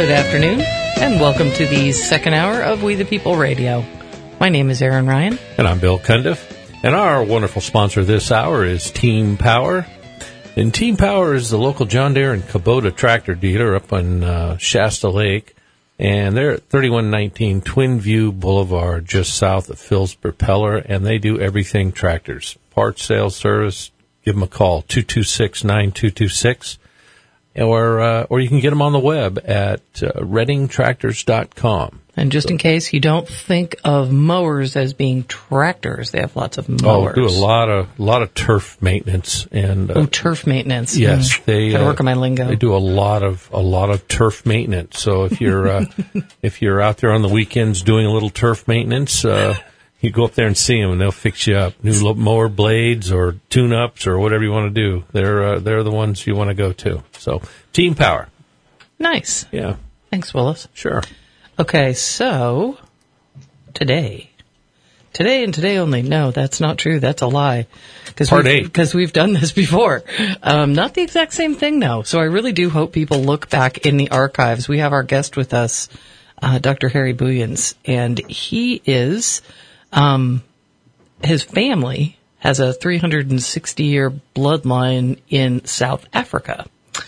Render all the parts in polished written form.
Good afternoon, and welcome to the second hour of We the People Radio. My name is Aaron Ryan. And I'm Bill Cundiff. And our wonderful sponsor this hour is Team Power. And Team Power is the local John Deere and Kubota tractor dealer up on Shasta Lake. And they're at 3119 Twin View Boulevard, just south of Phil's Propeller. And they do everything tractors. Parts, sales, service. Give them a call, 226-9226. Or you can get them on the web at reddingtractors.com. And just in case you don't think of mowers as being tractors, they have lots of mowers. Oh, do a lot of turf maintenance and turf maintenance. Yes, they gotta work on my lingo. They do a lot of turf maintenance. So if you're if you're out there on the weekends doing a little turf maintenance, you go up there and see them, and they'll fix you up. New mower blades or tune-ups or whatever you want to do. They're the ones you want to go to. So Team Power. Nice. Yeah. Thanks, Willis. Sure. Okay, so today and today only. No, that's not true. That's a lie. Part 8. Because we've done this before. Not the exact same thing, though. So I really do hope people look back in the archives. We have our guest with us, Dr. Harry Booyens, and he is, his family has a 360-year bloodline in South Africa.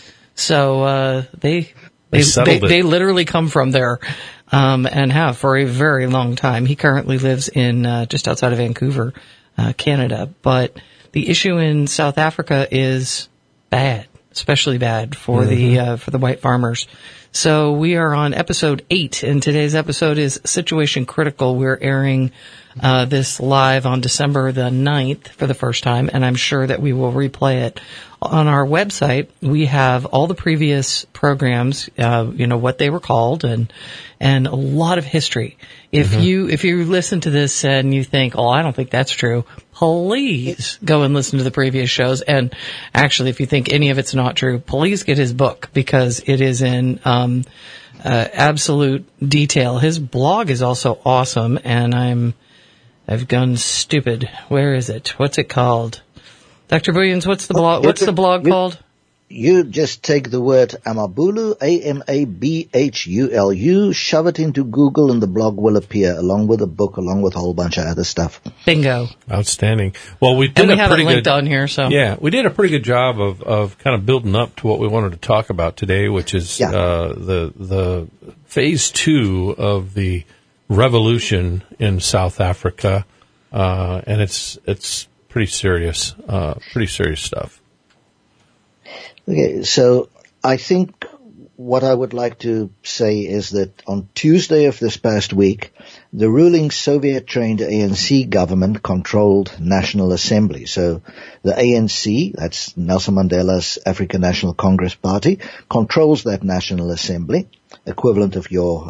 So they literally come from there. And have for a very long time. He currently lives in just outside of Vancouver, Canada. But the issue in South Africa is bad, especially bad for the white farmers. So we are on episode 8, and today's episode is Situation Critical. We're airing this live on December the 9th for the first time, and I'm sure that we will replay it. On our website, we have all the previous programs, what they were called, and a lot of history. If you listen to this and you think, oh, I don't think that's true, please go and listen to the previous shows. And actually, if you think any of it's not true, please get his book, because it is in absolute detail. His blog is also awesome, and I've gone stupid. Where is it? What's it called? Dr. Booyens, what's the blog? What's the blog called? You just take the word Amabhulu, Amabhulu, shove it into Google, and the blog will appear, along with a book, along with a whole bunch of other stuff. Bingo. Outstanding. Well, we have it linked on here, so. Yeah, we did a pretty good job of kind of building up to what we wanted to talk about today, which is the phase 2 of the revolution in South Africa, and it's pretty serious stuff. Okay, so I think what I would like to say is that on Tuesday of this past week, the ruling Soviet-trained ANC government controlled National Assembly. So the ANC, that's Nelson Mandela's African National Congress Party, controls that National Assembly, equivalent of your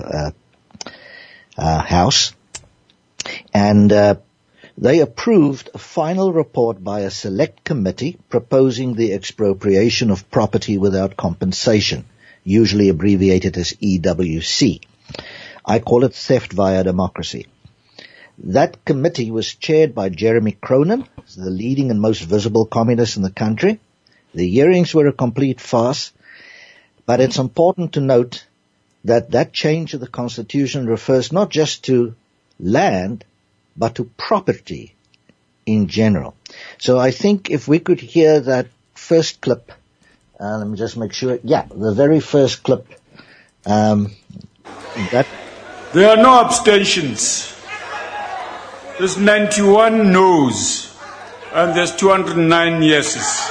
House. And they approved a final report by a select committee proposing the expropriation of property without compensation, usually abbreviated as EWC. I call it theft via democracy. That committee was chaired by Jeremy Cronin, the leading and most visible communist in the country. The hearings were a complete farce, but it's important to note that change of the Constitution refers not just to land, but to property in general. So I think if we could hear that first clip, let me just make sure. Yeah, the very first clip. There are no abstentions. There's 91 no's, and there's 209 yeses.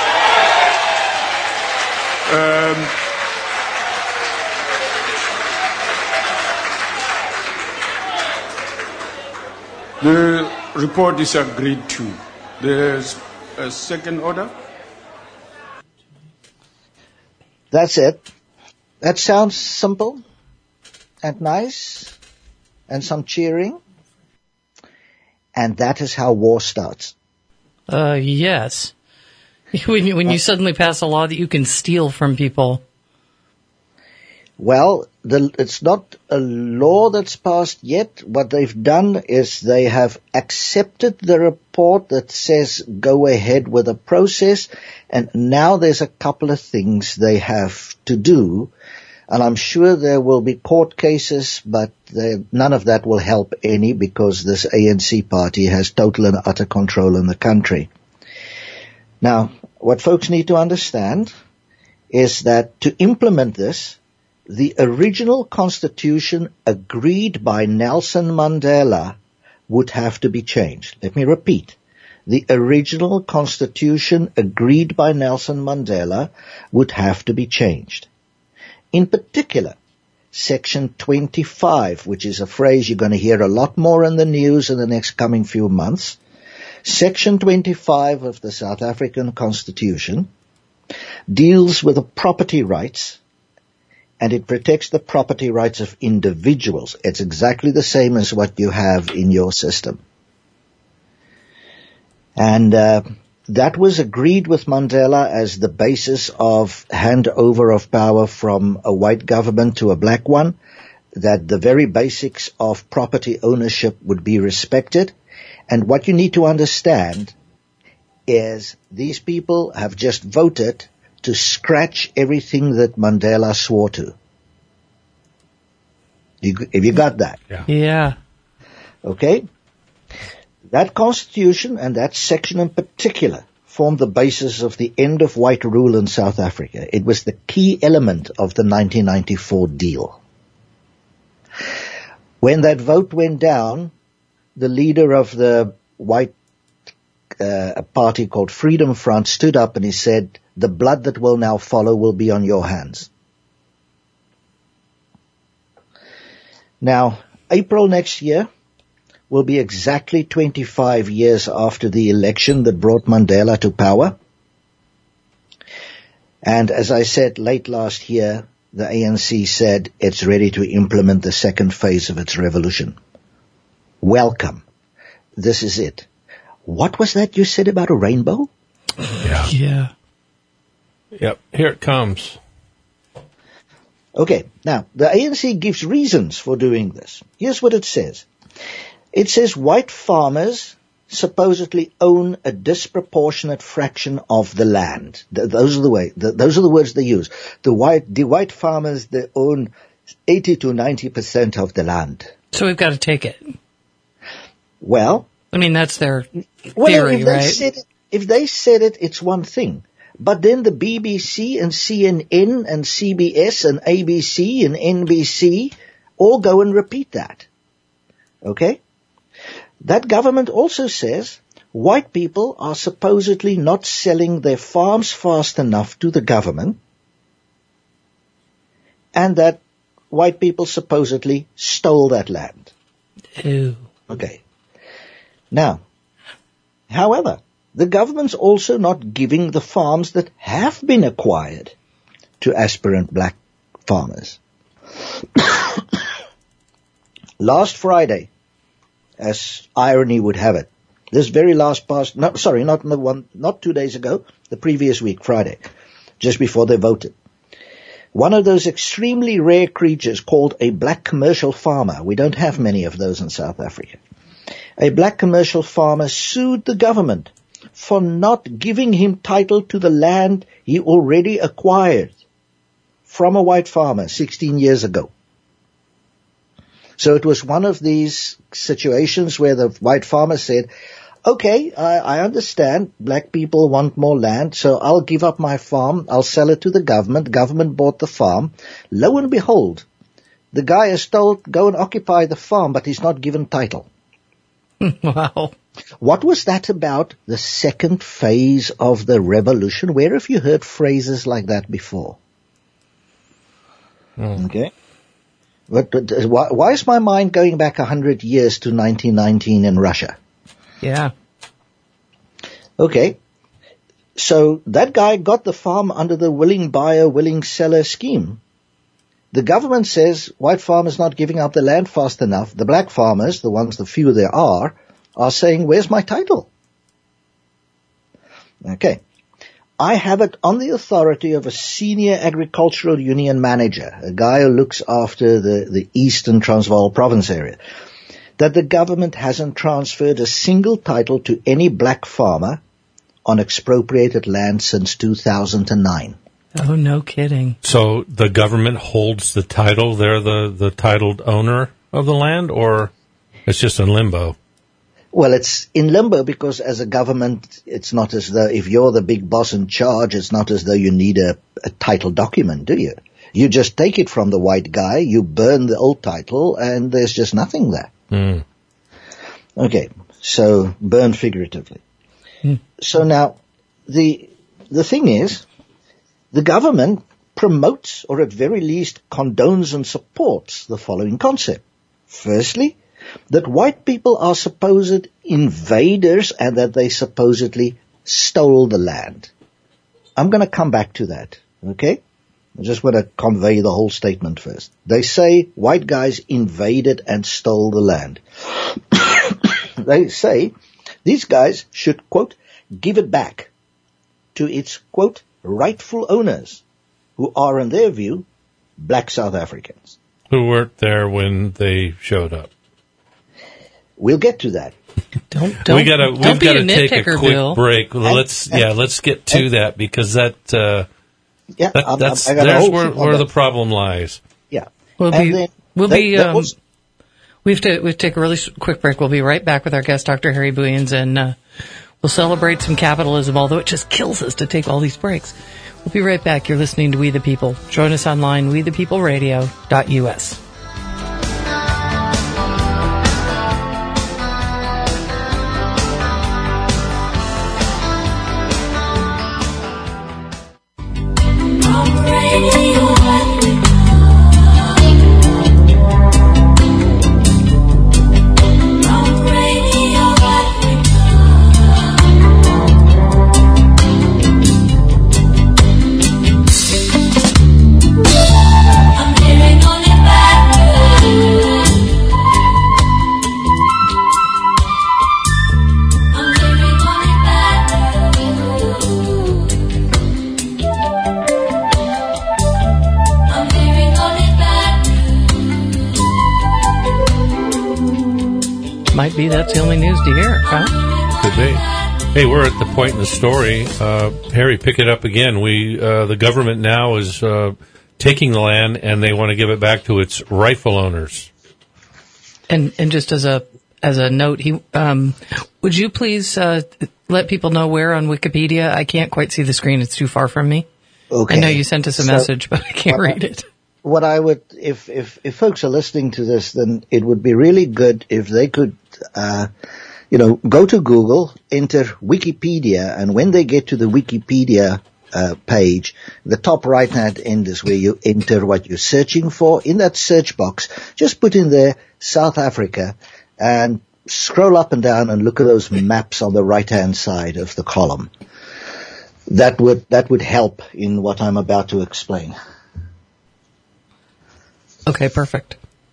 The report is agreed to. There's a second order. That's it. That sounds simple and nice and some cheering. And that is how war starts. Yes. When you suddenly pass a law that you can steal from people. Well, it's not a law that's passed yet. What they've done is they have accepted the report that says go ahead with the process, and now there's a couple of things they have to do. And I'm sure there will be court cases, but none of that will help any because this ANC party has total and utter control in the country. Now, what folks need to understand is that to implement this, the original constitution agreed by Nelson Mandela would have to be changed. Let me repeat. The original constitution agreed by Nelson Mandela would have to be changed. In particular, Section 25, which is a phrase you're going to hear a lot more in the news in the next coming few months. Section 25 of the South African Constitution deals with the property rights, and it protects the property rights of individuals. It's exactly the same as what you have in your system. And that was agreed with Mandela as the basis of handover of power from a white government to a black one, that the very basics of property ownership would be respected. And what you need to understand is these people have just voted to scratch everything that Mandela swore to. Have you got that? Yeah. Okay? That constitution and that section in particular formed the basis of the end of white rule in South Africa. It was the key element of the 1994 deal. When that vote went down, the leader of the white party called Freedom Front stood up and he said, "The blood that will now follow will be on your hands." Now, April next year will be exactly 25 years after the election that brought Mandela to power. And as I said late last year, the ANC said it's ready to implement the second phase of its revolution. Welcome. This is it. What was that you said about a rainbow? Yeah. Yep, here it comes. Okay, now, the ANC gives reasons for doing this. Here's what it says. It says white farmers supposedly own a disproportionate fraction of the land. Those are the words they use. The white farmers, they own 80 to 90% of the land. So we've got to take it. Well, I mean, that's their theory, right? If they said it, it's one thing. But then the BBC and CNN and CBS and ABC and NBC all go and repeat that. Okay? That government also says white people are supposedly not selling their farms fast enough to the government, and that white people supposedly stole that land. Ew. Okay. Now, however, the government's also not giving the farms that have been acquired to aspirant black farmers. Last Friday, as irony would have it, this very not 2 days ago, the previous week, Friday, just before they voted. One of those extremely rare creatures called a black commercial farmer, we don't have many of those in South Africa, a black commercial farmer sued the government for not giving him title to the land he already acquired from a white farmer 16 years ago. So it was one of these situations where the white farmer said, okay, I understand black people want more land, so I'll give up my farm, I'll sell it to the government. Government bought the farm. Lo and behold, the guy is told, go and occupy the farm, but he's not given title. Wow. What was that about the second phase of the revolution? Where have you heard phrases like that before? Okay. But why is my mind going back 100 years to 1919 in Russia? Yeah. Okay. So that guy got the farm under the willing buyer, willing seller scheme. The government says white farmers not giving up the land fast enough. The black farmers, the few there are saying, where's my title? Okay. I have it on the authority of a senior agricultural union manager, a guy who looks after the Eastern Transvaal province area, that the government hasn't transferred a single title to any black farmer on expropriated land since 2009. Oh, no kidding. So the government holds the title. They're the titled owner of the land, or it's just in limbo? Well, it's in limbo because as a government, it's not as though if you're the big boss in charge, it's not as though you need a title document, do you? You just take it from the white guy, you burn the old title, and there's just nothing there. Mm. Okay, so burn figuratively. So now, the thing is, the government promotes, or at very least condones and supports the following concept. Firstly, that white people are supposed invaders and that they supposedly stole the land. I'm going to come back to that, okay? I just want to convey the whole statement first. They say white guys invaded and stole the land. They say these guys should, quote, give it back to its, quote, rightful owners, who are, in their view, black South Africans. Who weren't there when they showed up. We'll get to that. Don't We've got to take a quick Bill. break. Let's get to that because that's where the problem lies. Yeah. We have to take a really quick break. We'll be right back with our guest, Dr. Harry Booyens, and we'll celebrate some capitalism, although it just kills us to take all these breaks. We'll be right back. You're listening to We the People. Join us online, wethepeopleradio.us. Might be that's the only news to hear, huh? Could be. Hey, we're at the point in the story. Harry, pick it up again. The government now is taking the land, and they want to give it back to its rightful owners. And just as a note, would you please let people know where on Wikipedia? I can't quite see the screen; it's too far from me. Okay. I know you sent us a message, but I can't read it. What I would, if folks are listening to this, then it would be really good if they could, go to Google, enter Wikipedia, and when they get to the Wikipedia page, the top right-hand end is where you enter what you're searching for. In that search box, just put in there South Africa and scroll up and down and look at those maps on the right-hand side of the column. That would help in what I'm about to explain. Okay, perfect.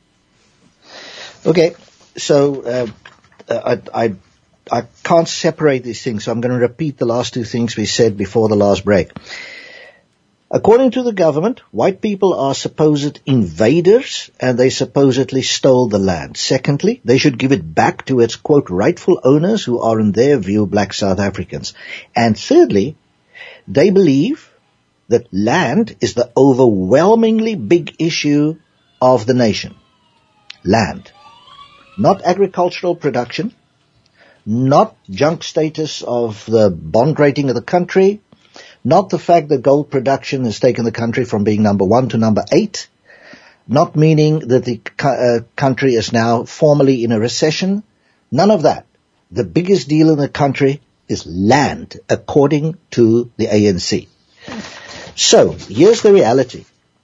Okay, so I can't separate these things, so I'm going to repeat the last two things we said before the last break. According to the government, white people are supposed invaders, and they supposedly stole the land. Secondly, they should give it back to its, quote, rightful owners, who are, in their view, black South Africans. And thirdly, they believe that land is the overwhelmingly big issue of the nation. Land. Not agricultural production, not junk status of the bond rating of the country, not the fact that gold production has taken the country from being number 1 to number 8, not meaning that the country is now formally in a recession, none of that. The biggest deal in the country is land, according to the ANC. So, here's the reality.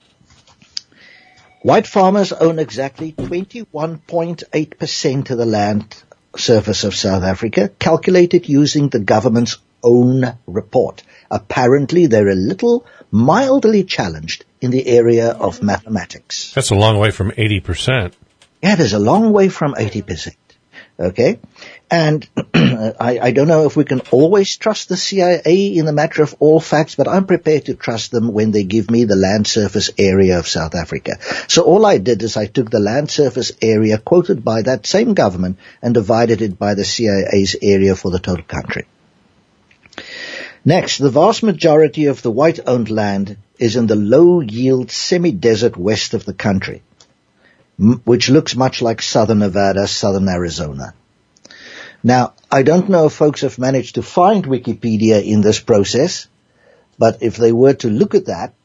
White farmers own exactly 21.8% of the land surface of South Africa, calculated using the government's own report. Apparently, they're a little mildly challenged in the area of mathematics. That's a long way from 80%. Yeah, it is a long way from 80%. Okay? And I don't know if we can always trust the CIA in the matter of all facts, but I'm prepared to trust them when they give me the land surface area of South Africa. So all I did is I took the land surface area quoted by that same government and divided it by the CIA's area for the total country. Next, the vast majority of the white-owned land is in the low-yield semi-desert west of the country, which looks much like southern Nevada, southern Arizona. Now, I don't know if folks have managed to find Wikipedia in this process, but if they were to look at that,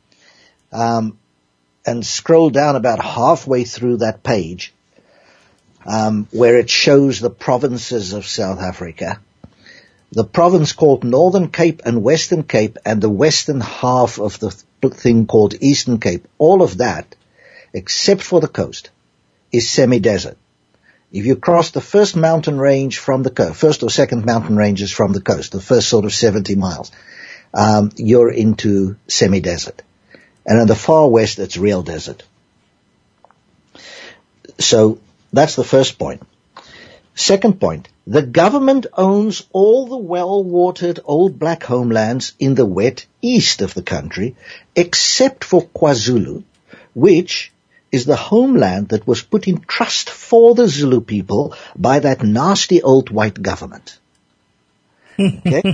and scroll down about halfway through that page, where it shows the provinces of South Africa, the province called Northern Cape and Western Cape, and the western half of the thing called Eastern Cape, all of that, except for the coast, is semi-desert. If you cross the first mountain range from the coast, first or second mountain ranges from the coast, the first sort of 70 miles, you're into semi-desert. And in the far west, it's real desert. So that's the first point. Second point, the government owns all the well-watered old black homelands in the wet east of the country, except for KwaZulu, which is the homeland that was put in trust for the Zulu people by that nasty old white government. Okay?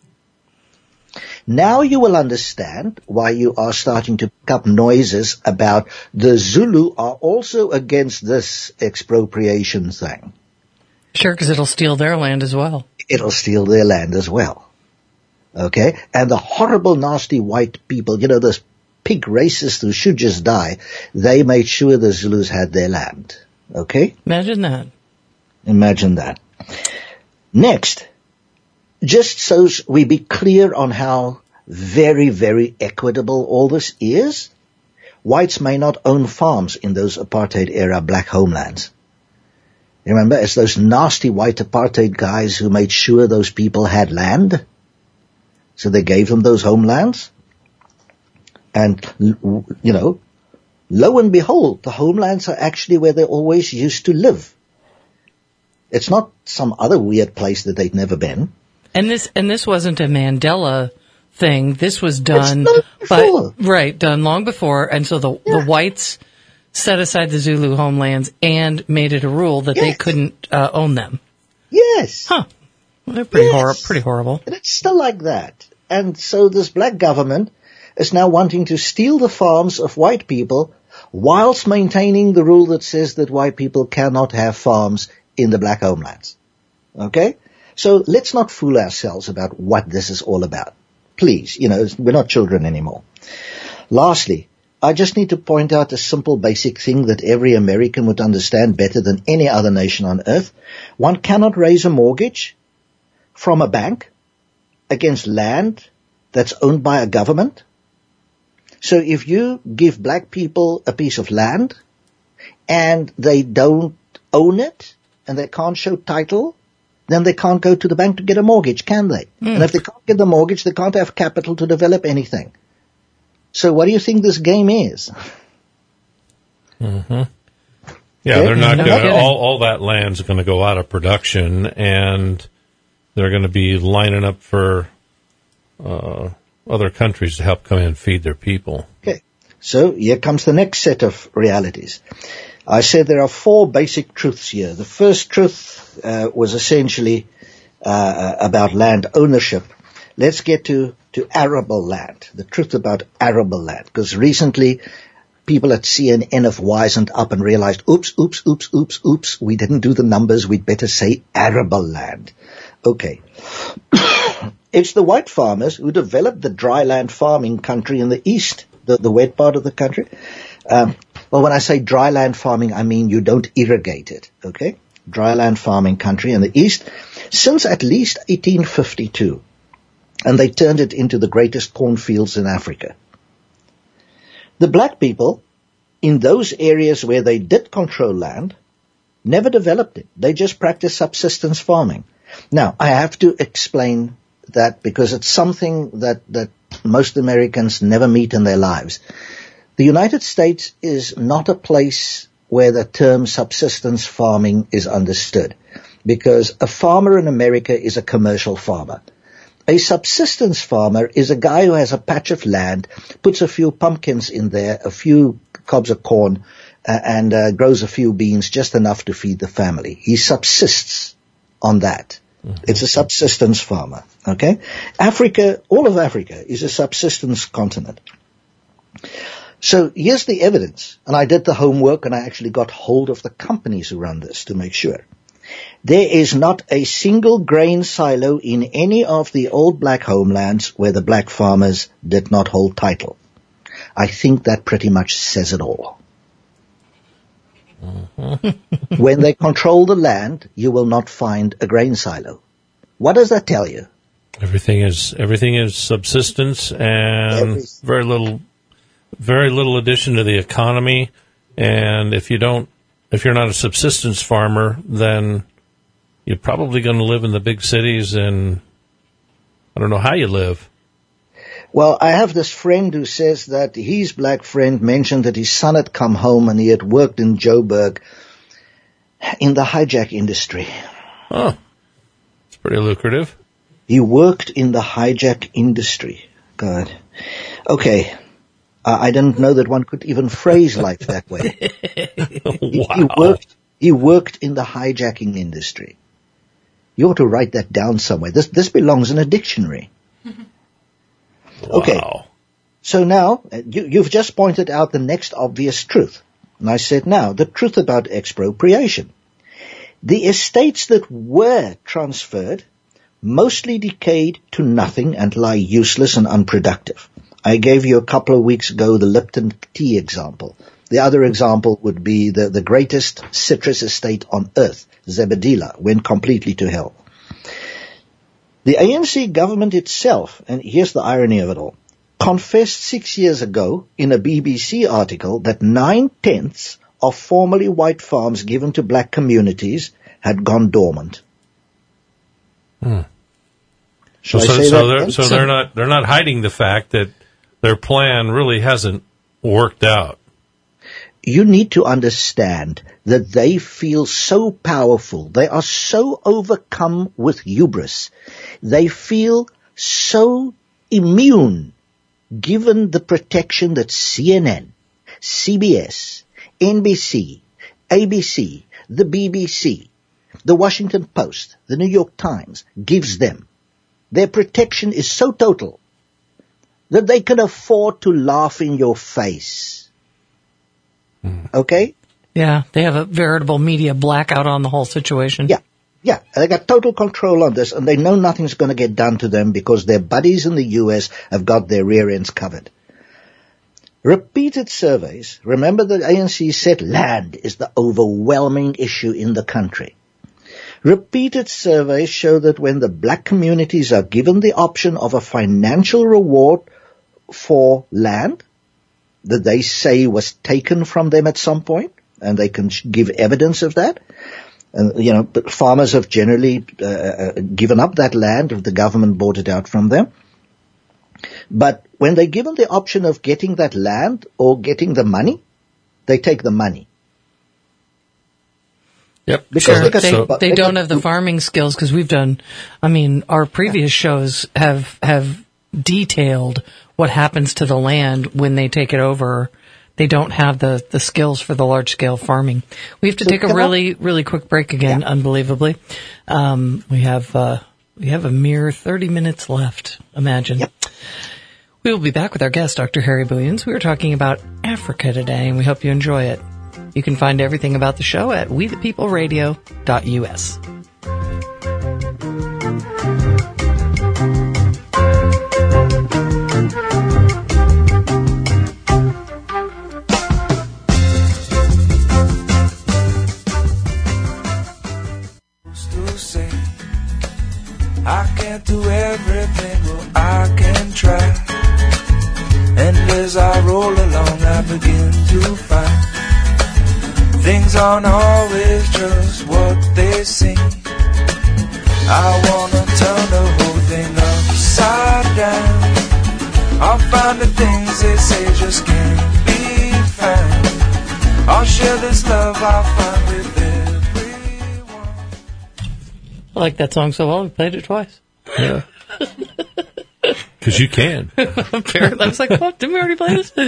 Now you will understand why you are starting to pick up noises about the Zulu are also against this expropriation thing. Sure, because it'll steal their land as well. It'll steal their land as well. Okay? And the horrible, nasty white people, you know, those pig racists who should just die, they made sure the Zulus had their land. Okay? Imagine that. Imagine that. Next, just so we be clear on how very, very equitable all this is, whites may not own farms in those apartheid-era black homelands. Remember, it's those nasty white apartheid guys who made sure those people had land, so they gave them those homelands. And, you know, lo and behold, the homelands are actually where they always used to live. It's not some other weird place that they'd never been. And this wasn't a Mandela thing. This was done done long before. And so the whites set aside the Zulu homelands and made it a rule that they couldn't own them. Yes. Huh. Well, they're pretty horrible. And it's still like that. And so this black government is now wanting to steal the farms of white people whilst maintaining the rule that says that white people cannot have farms in the black homelands. Okay? So let's not fool ourselves about what this is all about. Please, you know, we're not children anymore. Lastly, I just need to point out a simple basic thing that every American would understand better than any other nation on earth. One cannot raise a mortgage from a bank against land that's owned by a government. So if you give black people a piece of land and they don't own it and they can't show title, then they can't go to the bank to get a mortgage, can they? And if they can't get the mortgage, they can't have capital to develop anything. So what do you think this game is? Mm-hmm. Yeah, they're not going to, all that land's going to go out of production, and they're going to be lining up for other countries to help come in and feed their people. Okay, so here comes the next set of realities. I said there are four basic truths here. The first truth was essentially about land ownership. Let's get to arable land, the truth about arable land, because recently people at CNN have wisened up and realized, oops, we didn't do the numbers, we'd better say arable land. Okay. It's the white farmers who developed the dry land farming country in the east, the wet part of the country. Well, when I say dry land farming, I mean you don't irrigate it, okay? Dry land farming country in the east since at least 1852. And they turned it into the greatest cornfields in Africa. The black people in those areas where they did control land never developed it. They just practiced subsistence farming. Now, I have to explain that because it's something that most Americans never meet in their lives. The United States is not a place where the term subsistence farming is understood, because a farmer in America is a commercial farmer. A subsistence farmer is a guy who has a patch of land, puts a few pumpkins in there, a few cobs of corn, and grows a few beans, just enough to feed the family. He subsists on that. Mm-hmm. It's a subsistence farmer, okay? Africa, all of Africa is a subsistence continent. So here's the evidence, and I did the homework and I actually got hold of the companies who run this to make sure. There is not a single grain silo in any of the old black homelands where the black farmers did not hold title. I think that pretty much says it all. When they control the land, you will not find a grain silo. What does that tell you? Everything is subsistence and very little addition to the economy. And if you're not a subsistence farmer, then you're probably going to live in the big cities, and I don't know how you live. Well, I have this friend who says that his black friend mentioned that his son had come home and he had worked in Joburg in the hijack industry. Oh, it's pretty lucrative. He worked in the hijack industry. God. Okay. I didn't know that one could even phrase life that way. Wow. He worked in the hijacking industry. You ought to write that down somewhere. This belongs in a dictionary. Okay. Wow. So now, you've just pointed out the next obvious truth. And I said now, the truth about expropriation. The estates that were transferred mostly decayed to nothing and lie useless and unproductive. I gave you a couple of weeks ago the Lipton tea example. The other example would be the greatest citrus estate on earth, Zebedela, went completely to hell. The ANC government itself, and here's the irony of it all, confessed 6 years ago in a BBC article that 9/10 of formerly white farms given to black communities had gone dormant. So they're not hiding the fact that their plan really hasn't worked out. You need to understand that they feel so powerful. They are so overcome with hubris. They feel so immune given the protection that CNN, CBS, NBC, ABC, the BBC, the Washington Post, the New York Times gives them. Their protection is so total that they can afford to laugh in your face. Okay? Yeah, they have a veritable media blackout on the whole situation. Yeah, they got total control on this, and they know nothing's going to get done to them because their buddies in the U.S. have got their rear ends covered. Repeated surveys, remember the ANC said land is the overwhelming issue in the country. Repeated surveys show that when the black communities are given the option of a financial reward for land that they say was taken from them at some point, and they can give evidence of that. And, but farmers have generally given up that land if the government bought it out from them. But when they're given the option of getting that land or getting the money, they take the money. Yep. Because they don't have the farming skills, because we've done, our previous shows have detailed what happens to the land when they take it over. They don't have the skills for the large scale farming. We have to take a really, really quick break again, unbelievably. We have a mere 30 minutes left, imagine. Yep. We will be back with our guest, Dr. Harry Booyens. We were talking about Africa today, and we hope you enjoy it. You can find everything about the show at wethepeopleradio.us. I can't do everything, well I can try. And as I roll along I begin to find things aren't always just what they seem. I wanna turn the whole thing upside down. I'll find the things they say just can't be found. I'll share this love I'll find with everyone. I like that song so well, we played it twice. Yeah. Because you can. Apparently, I was like, what? Didn't we already play this?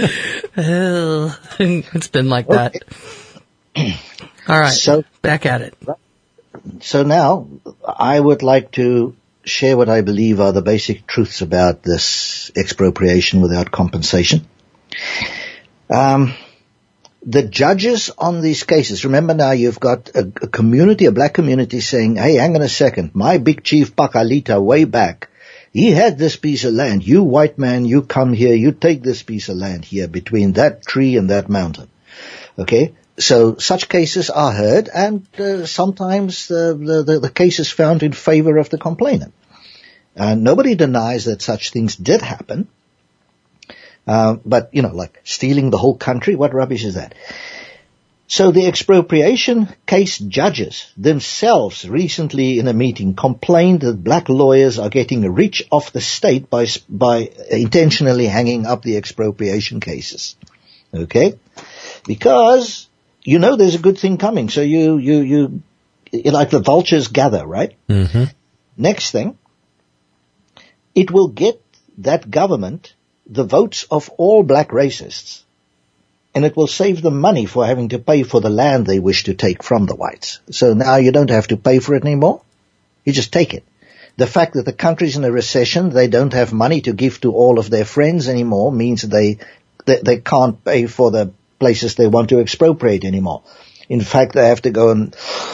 It's been like that. All right, so back at it. So now, I would like to share what I believe are the basic truths about this expropriation without compensation. The judges on these cases, remember now you've got a community, a black community saying, hey, hang on a second, my big chief Pakalita way back, he had this piece of land. You white man, you come here, you take this piece of land here between that tree and that mountain. Okay? So such cases are heard, and sometimes the case is found in favor of the complainant. Nobody denies that such things did happen. But, like stealing the whole country, what rubbish is that? So the expropriation case judges themselves recently in a meeting complained that black lawyers are getting rich off the state by intentionally hanging up the expropriation cases. Okay? Because, there's a good thing coming. So you like the vultures gather, right? Mm-hmm. Next thing, it will get that government the votes of all black racists, and it will save them money for having to pay for the land they wish to take from the whites. So now you don't have to pay for it anymore. You just take it. The fact that the country's in a recession, they don't have money to give to all of their friends anymore, means they can't pay for the places they want to expropriate anymore. In fact, they have to go and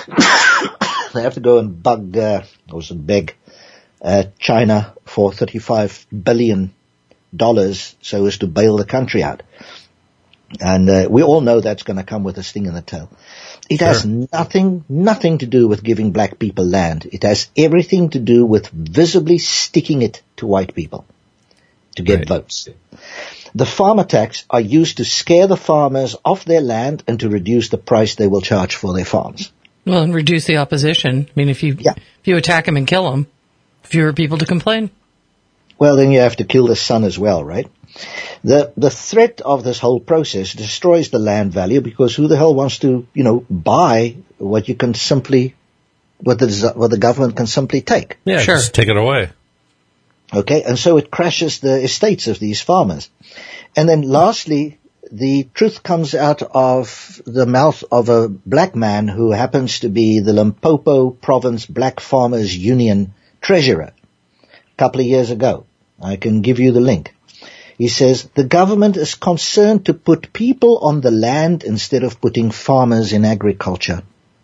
beg China for $35 billion so as to bail the country out. And we all know that's going to come with a sting in the tail. It has nothing to do with giving black people land. It has everything to do with visibly sticking it to white people to get votes. The farmer tax are used to scare the farmers off their land and to reduce the price they will charge for their farms. Well, and reduce the opposition. I mean, if you attack them and kill them, fewer people to complain. Well, then you have to kill the sun as well, right? The threat of this whole process destroys the land value, because who the hell wants to, buy what you can simply, what the government can simply take? Yeah, sure. Just take it away. Okay, and so it crashes the estates of these farmers. And then lastly, the truth comes out of the mouth of a black man who happens to be the Limpopo Province Black Farmers Union treasurer. Couple of years ago. I can give you the link. He says, the government is concerned to put people on the land instead of putting farmers in agriculture.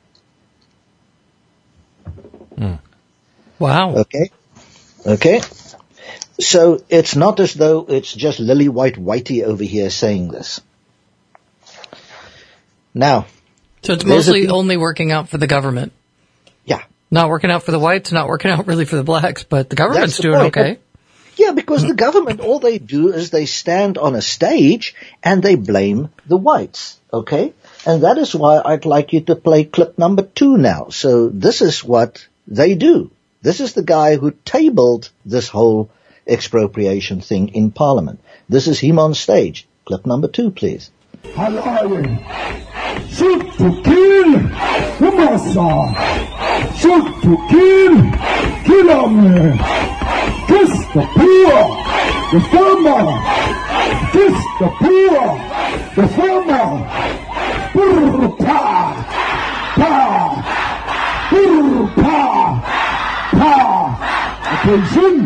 Wow. Okay. So it's not as though it's just Lily White Whitey over here saying this. Now. So it's mostly only working out for the government. Yeah. Not working out for the whites, not working out really for the blacks, but the government's doing okay. Yeah, because the government, all they do is they stand on a stage and they blame the whites, okay? And that is why I'd like you to play clip number 2 now. So this is what they do. This is the guy who tabled this whole expropriation thing in Parliament. This is him on stage. Clip number 2, please. Shoot to kill, the massa. Shoot to kill them. Kiss the poor, the farmer. Kiss the poor, the farmer. Brr, pa, pa, brr, pa, pa. Attention.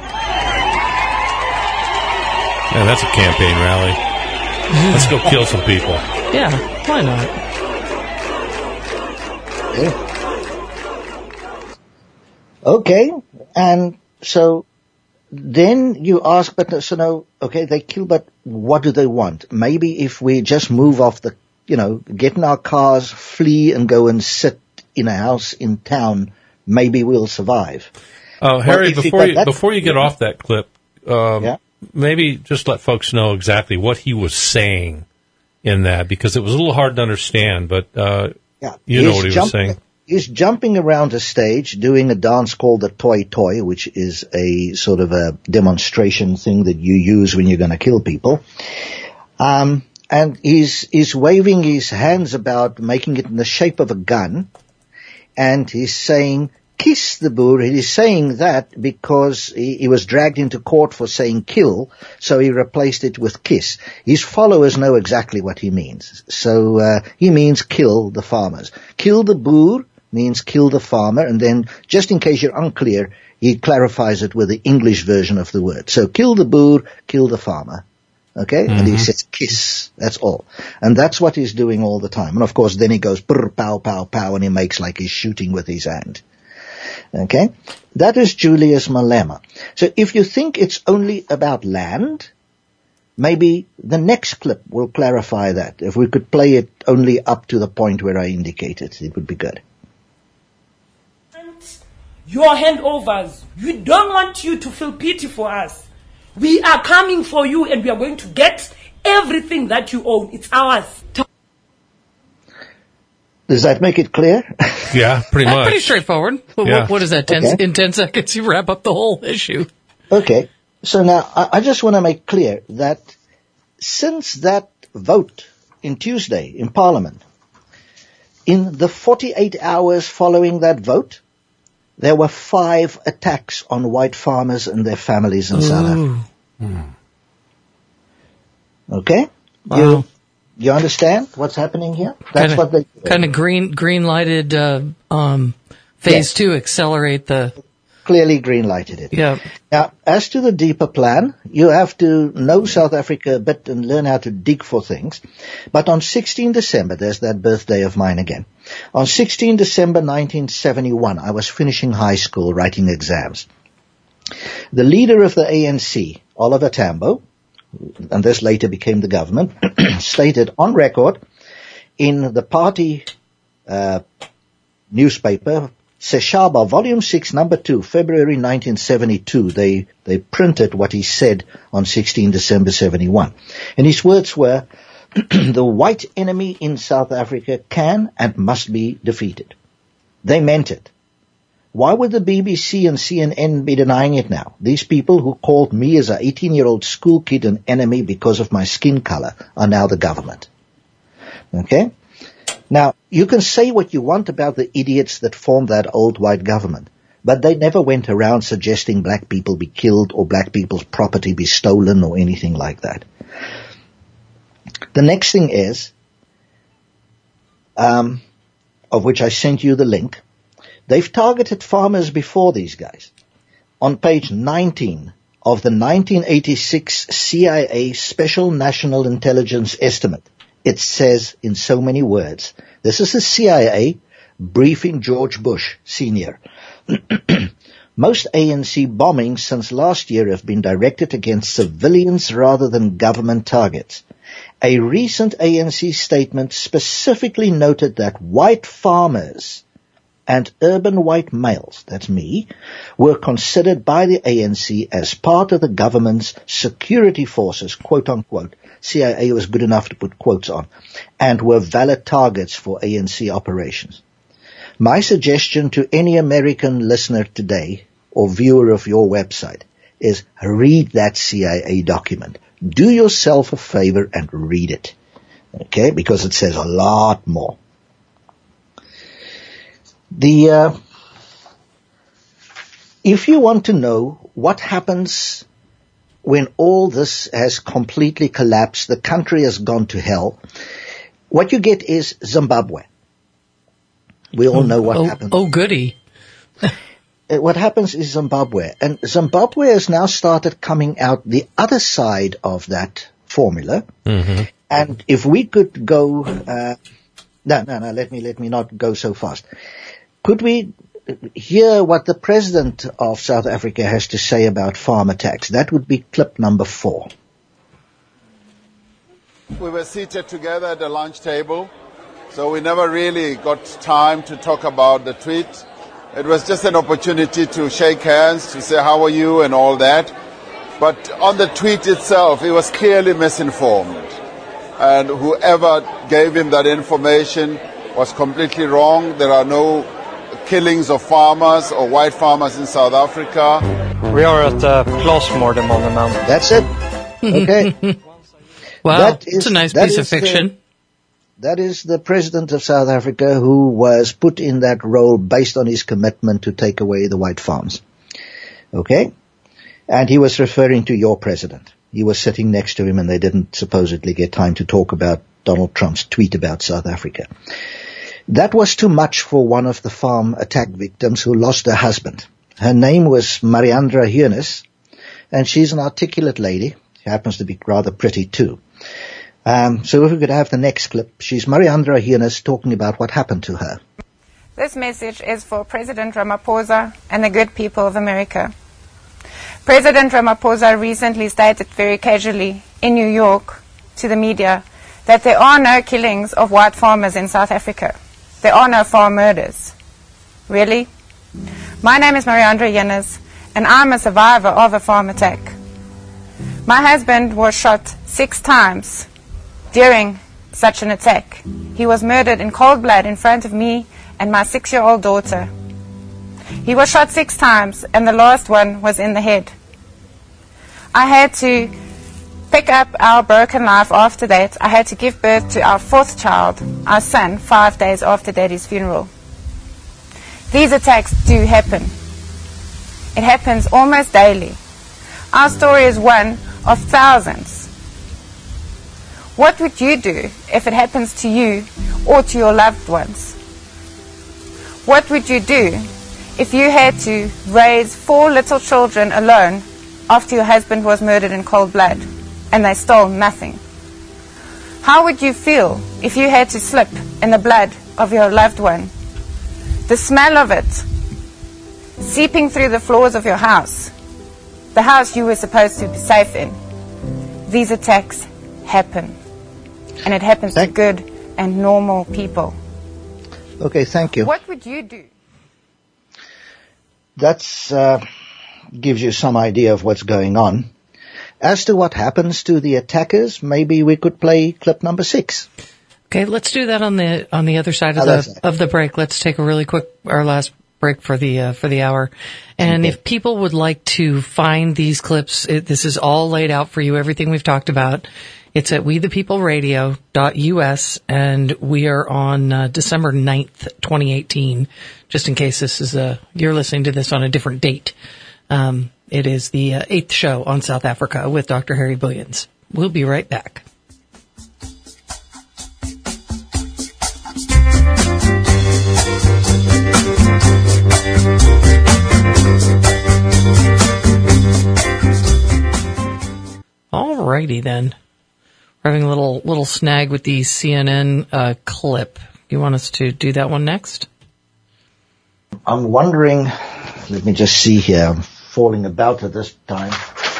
Yeah, that's a campaign rally. Let's go kill some people. Yeah, why not? Okay, and so then you ask, they kill, but what do they want? Maybe if we just move off the, get in our cars, flee and go and sit in a house in town, maybe we'll survive. Harry, before you get off that clip, maybe just let folks know exactly what he was saying in that, because it was a little hard to understand, but you know what he was saying. He's jumping around a stage doing a dance called the Toy Toy, which is a sort of a demonstration thing that you use when you're going to kill people. And he's waving his hands about, making it in the shape of a gun, and he's saying, kiss the Boer. He's saying that because he was dragged into court for saying kill, so he replaced it with kiss. His followers know exactly what he means. So he means kill the farmers. Kill the Boer means kill the farmer, and then, just in case you're unclear, he clarifies it with the English version of the word. So kill the Boer, kill the farmer. Okay? And he says kiss. That's all. And that's what he's doing all the time. And of course, then he goes brr, pow, pow, pow, and he makes like he's shooting with his hand. Okay? That is Julius Malema. So if you think it's only about land, maybe the next clip will clarify that. If we could play it only up to the point where I indicated, it would be good. Your handovers. We don't want you to feel pity for us. We are coming for you and we are going to get everything that you own. It's ours. Does that make it clear? Yeah, pretty much. Pretty straightforward. Yeah. What is that? In 10 seconds, you wrap up the whole issue. Okay. So now I just want to make clear that since that vote in Tuesday in Parliament, in the 48 hours following that vote, there were 5 attacks on white farmers and their families in South Africa. Okay? Wow. You understand what's happening here? That's what they kind of green lighted phase 2 accelerate the clearly green lighted it. Yeah. Now, as to the deeper plan, you have to know South Africa a bit and learn how to dig for things. But on 16 December, there's that birthday of mine again. On 16 December 1971, I was finishing high school writing exams. The leader of the ANC, Oliver Tambo, and this later became the government, stated on record in the party newspaper, Seshaba, Volume 6, Number 2, February 1972. They printed what he said on 16 December 71. And his words were, the white enemy in South Africa can and must be defeated. They meant it. Why would the BBC and CNN be denying it now? These people who called me as an 18-year-old school kid an enemy because of my skin color are now the government. Okay? Now, you can say what you want about the idiots that formed that old white government, but they never went around suggesting black people be killed or black people's property be stolen or anything like that. The next thing is, of which I sent you the link, they've targeted farmers before, these guys. On page 19 of the 1986 CIA Special National Intelligence Estimate, it says in so many words, this is the CIA briefing George Bush Sr. Most ANC bombings since last year have been directed against civilians rather than government targets. A recent ANC statement specifically noted that white farmers and urban white males, that's me, were considered by the ANC as part of the government's security forces, quote unquote. CIA was good enough to put quotes on, and were valid targets for ANC operations. My suggestion to any American listener today or viewer of your website is read that CIA document. Do yourself a favor and read it. Okay? Because it says a lot more. If you want to know what happens when all this has completely collapsed, the country has gone to hell, what you get is Zimbabwe. We all know what happens. Oh, goody. What happens is Zimbabwe. And Zimbabwe has now started coming out the other side of that formula. Mm-hmm. And if we could go, let me not go so fast. Could we hear what the president of South Africa has to say about farm attacks? That would be clip number 4. We were seated together at the lunch table, so we never really got time to talk about the tweet. It was just an opportunity to shake hands, to say how are you and all that. But on the tweet itself, it was clearly misinformed. And whoever gave him that information was completely wrong. There are no killings of farmers or white farmers in South Africa. We are at the Plasmorden Monument. That's it. Okay. Wow, it's a nice piece of fiction. That is the president of South Africa who was put in that role based on his commitment to take away the white farms. Okay? And he was referring to your president. You were sitting next to him and they didn't supposedly get time to talk about Donald Trump's tweet about South Africa. That was too much for one of the farm attack victims who lost her husband. Her name was Mariandra Heunis, and she's an articulate lady. happens to be rather pretty too. So if we could have the next clip. She's Mariandra Hienes talking about what happened to her. This message is for President Ramaphosa and the good people of America. President Ramaphosa recently stated very casually in New York to the media that there are no killings of white farmers in South Africa. There are no farm murders. Really? My name is Mariandra Hienes, and I'm a survivor of a farm attack. My husband was shot 6 times during such an attack. He was murdered in cold blood in front of me and my 6-year-old daughter. He was shot 6 times, and the last one was in the head. I had to pick up our broken life after that. I had to give birth to our 4th child, our son, 5 days after Daddy's funeral. These attacks do happen. It happens almost daily. Our story is one of thousands. What would you do if it happens to you or to your loved ones? What would you do if you had to raise 4 little children alone after your husband was murdered in cold blood and they stole nothing? How would you feel if you had to slip in the blood of your loved one? The smell of it seeping through the floors of your house, the house you were supposed to be safe in. These attacks happen, and it happens to good and normal people. Okay, thank you. What would you do? That's gives you some idea of what's going on. As to what happens to the attackers, maybe we could play clip number 6. Okay, let's do that on the other side of the break. Let's take a really quick, our last break for the hour. And if people would like to find these clips, this is all laid out for you, everything we've talked about. It's at wethepeopleradio.us, and we are on December 9th, 2018, just in case this is you're listening to this on a different date. It is the 8th show on South Africa with Dr. Harry Booyens. We'll be right back. Alrighty then. We're having a little snag with the CNN clip. You want us to do that one next? I'm wondering, let me just see here. I'm falling about at this time.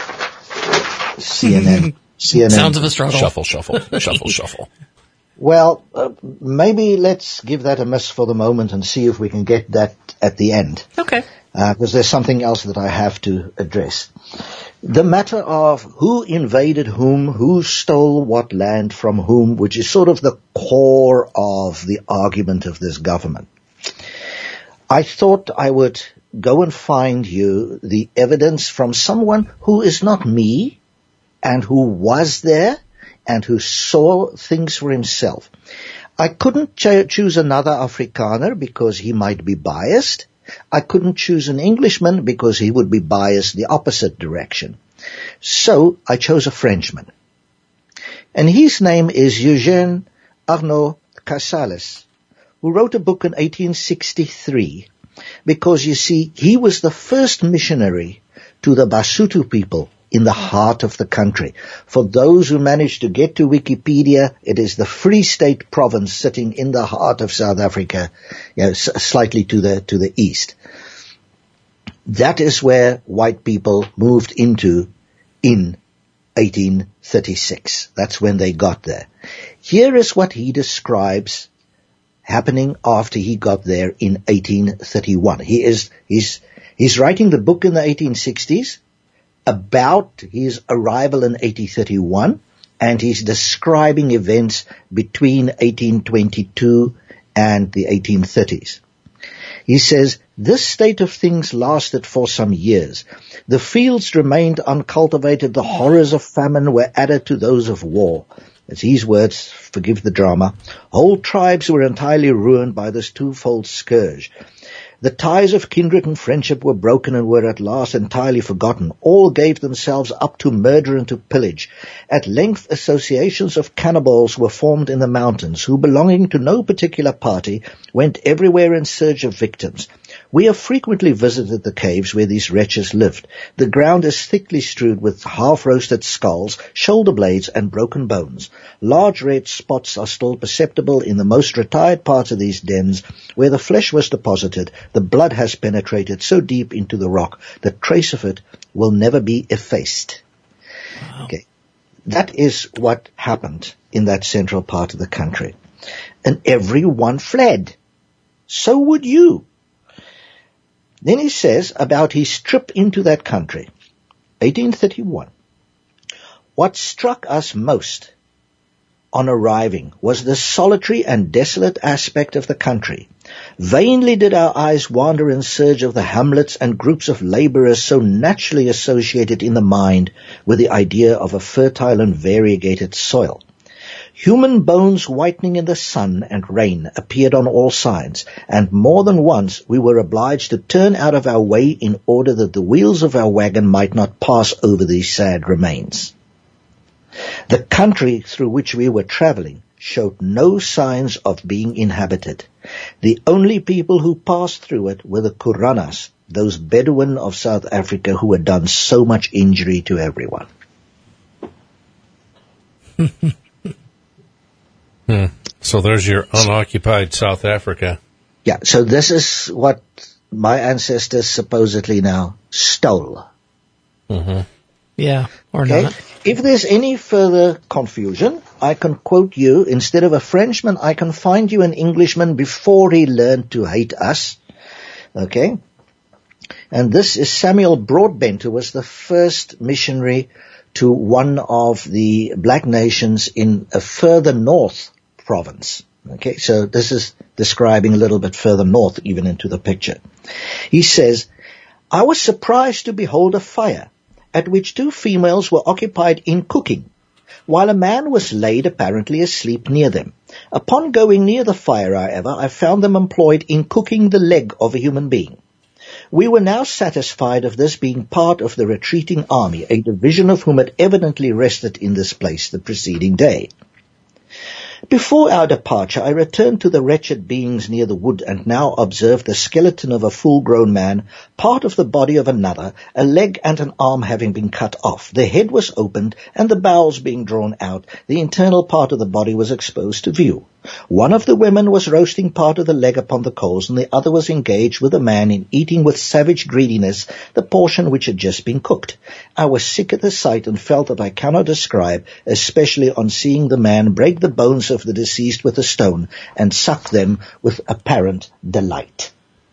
CNN. Sounds of a struggle. Shuffle. Well, maybe let's give that a miss for the moment and see if we can get that at the end. Okay. Because there's something else that I have to address. The matter of who invaded whom, who stole what land from whom, which is sort of the core of the argument of this government. I thought I would go and find you the evidence from someone who is not me and who was there and who saw things for himself. I couldn't choose another Afrikaner because he might be biased. I couldn't choose an Englishman because he would be biased the opposite direction. So I chose a Frenchman. And his name is Eugène Arnaud Casales, who wrote a book in 1863 because, you see, he was the first missionary to the Basotho people in the heart of the country. For those who managed to get to Wikipedia, it is the Free State province sitting in the heart of South Africa, slightly to the east. That is where white people moved into in 1836. That's when they got there. Here is what he describes happening after he got there in 1831. He's writing the book in the 1860s about his arrival in 1831, and he's describing events between 1822 and the 1830s. He says, this state of things lasted for some years. The fields remained uncultivated. The horrors of famine were added to those of war. It's his words, forgive the drama. Whole tribes were entirely ruined by this twofold scourge. The ties of kindred and friendship were broken and were at last entirely forgotten. All gave themselves up to murder and to pillage. At length associations of cannibals were formed in the mountains, who belonging to no particular party went everywhere in search of victims. We have frequently visited the caves where these wretches lived. The ground is thickly strewed with half-roasted skulls, shoulder blades, and broken bones. Large red spots are still perceptible in the most retired parts of these dens. Where the flesh was deposited, the blood has penetrated so deep into the rock that trace of it will never be effaced. Wow. Okay. That is what happened in that central part of the country. And everyone fled. So would you. Then he says about his trip into that country, 1831. What struck us most on arriving was the solitary and desolate aspect of the country. Vainly did our eyes wander in search of the hamlets and groups of laborers so naturally associated in the mind with the idea of a fertile and variegated soil. Human bones whitening in the sun and rain appeared on all sides, and more than once we were obliged to turn out of our way in order that the wheels of our wagon might not pass over these sad remains. The country through which we were traveling showed no signs of being inhabited. The only people who passed through it were the Kuranas, those Bedouin of South Africa who had done so much injury to everyone. So there's your unoccupied South Africa. Yeah, so this is what my ancestors supposedly now stole. Mm-hmm. Yeah, or not. If there's any further confusion, I can quote you. Instead of a Frenchman, I can find you an Englishman before he learned to hate us. Okay? And this is Samuel Broadbent, who was the first missionary to one of the black nations in a further north province. Okay, so this is describing a little bit further north, even into the picture. He says, I was surprised to behold a fire, at which two females were occupied in cooking, while a man was laid apparently asleep near them. Upon going near the fire, however, I found them employed in cooking the leg of a human being. We were now satisfied of this being part of the retreating army, a division of whom had evidently rested in this place the preceding day. Before our departure, I returned to the wretched beings near the wood and now observed the skeleton of a full-grown man, part of the body of another, a leg and an arm having been cut off. The head was opened and the bowels being drawn out. The internal part of the body was exposed to view. One of the women was roasting part of the leg upon the coals, and the other was engaged with a man in eating with savage greediness the portion which had just been cooked. I was sick at the sight and felt that I cannot describe, especially on seeing the man break the bones of the deceased with a stone and suck them with apparent delight.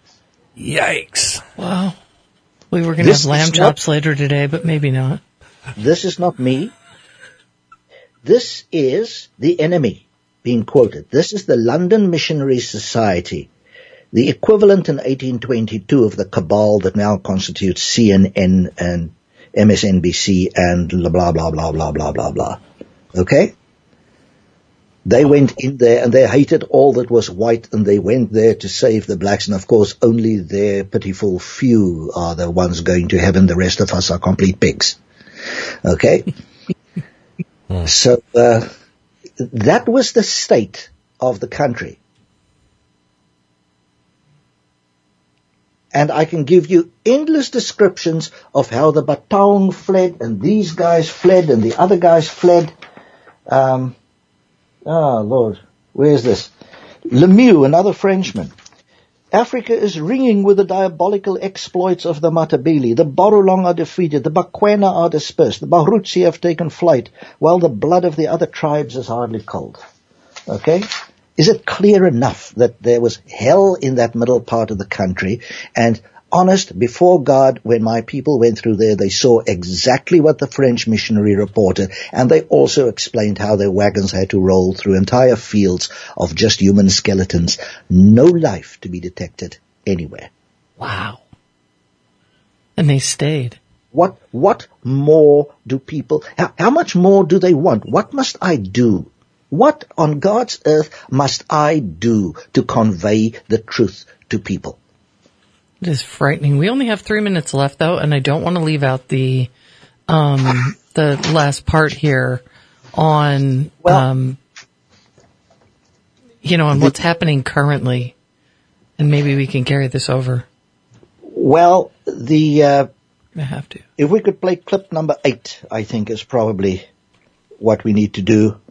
Yikes. Wow. We were going to have lamb chops later today, but maybe not. This is not me. This is the enemy being quoted. This is the London Missionary Society, the equivalent in 1822 of the cabal that now constitutes CNN and MSNBC and blah, blah, blah, blah, blah, blah, blah, blah. Okay? They went in there and they hated all that was white, and they went there to save the blacks. And of course, only their pitiful few are the ones going to heaven. The rest of us are complete pigs. Okay? So, that was the state of the country. And I can give you endless descriptions of how the Bataung fled, and these guys fled, and the other guys fled. Lord, where's this? Lemieux, another Frenchman. Africa is ringing with the diabolical exploits of the Matabele. The Borulong are defeated. The Bakwena are dispersed. The Bahurutsi have taken flight, while the blood of the other tribes is hardly cold. Okay? Is it clear enough that there was hell in that middle part of the country? And honest, before God, when my people went through there, they saw exactly what the French missionary reported, and they also explained how their wagons had to roll through entire fields of just human skeletons. No life to be detected anywhere. Wow. And they stayed. What more do people, how much more do they want? What must I do? What on God's earth must I do to convey the truth to people? It is frightening. We only have 3 minutes left, though, and I don't want to leave out the last part here on, on what's happening currently, and maybe we can carry this over. Well, I have to. If we could play clip number 8, I think is probably what we need to do.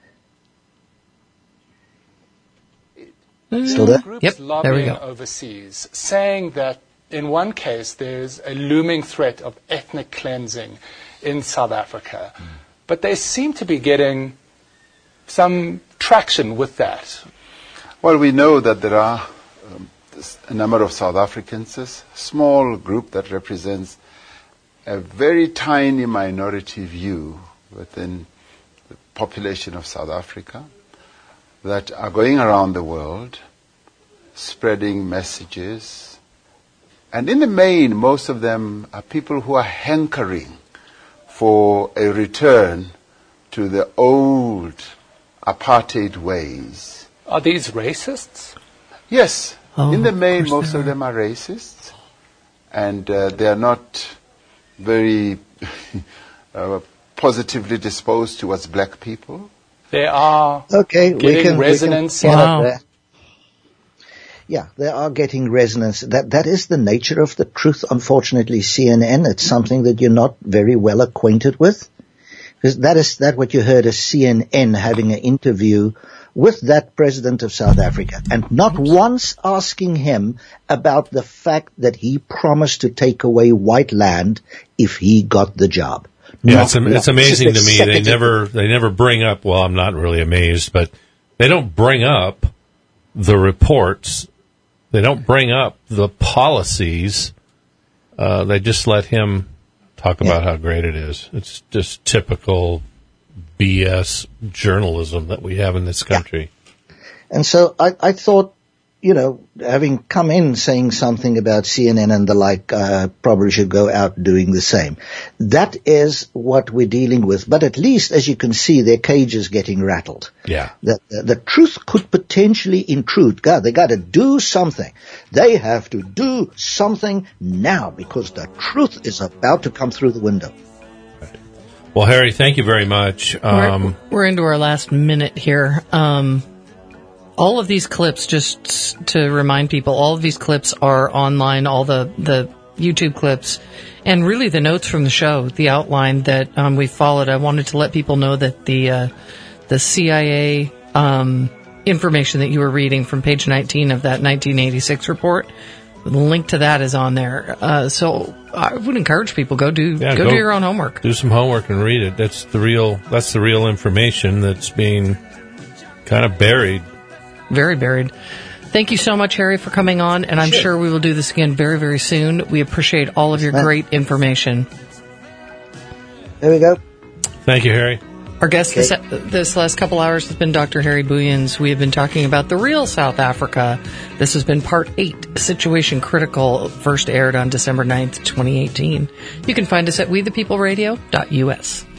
Still there? Groups Yep, there we lobbying go. overseas, saying that in one case there's a looming threat of ethnic cleansing in South Africa. But they seem to be getting some traction with that. Well, we know that there are a number of South Africans, a small group that represents a very tiny minority view within the population of South Africa, that are going around the world spreading messages. And in the main, most of them are people who are hankering for a return to the old apartheid ways. Are these racists? Yes. Oh, in the main, of course most they of them are racists. And they are not very positively disposed towards black people. They are getting resonance. Wow. Yeah, they are getting resonance. That is the nature of the truth, unfortunately, CNN. It's something that you're not very well acquainted with. Because that what you heard is CNN having an interview with that president of South Africa, and not once asking him about the fact that he promised to take away white land if he got the job. Yeah, it's amazing to me. They never bring up. Well, I'm not really amazed, but they don't bring up the reports. They don't bring up the policies. They just let him talk about how great it is. It's just typical BS journalism that we have in this country. Yeah. And so I thought, having come in saying something about CNN and the like, probably should go out doing the same. That is what we're dealing with. But at least, as you can see, their cage is getting rattled. Yeah. The truth could potentially intrude. God, they got to do something. They have to do something now because the truth is about to come through the window. Well, Harry, thank you very much. We're into our last minute here. All of these clips, just to remind people, all of these clips are online, all the YouTube clips, and really the notes from the show, the outline that we followed. I wanted to let people know that the CIA information that you were reading from page 19 of that 1986 report, the link to that is on there. So I would encourage people, go do your own homework. Do some homework and read it. That's the real information that's being kind of buried. Very buried. Thank you so much, Harry, for coming on, and I'm sure we will do this again very, very soon. We appreciate all of your great information. There we go. Thank you, Harry. Our guest this last couple hours has been Dr. Harry Booyens. We have been talking about the real South Africa. This has been Part 8, Situation Critical, first aired on December 9th, 2018. You can find us at wethepeopleradio.us.